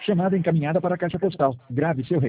Chamada encaminhada para a caixa postal. Grave seu recado.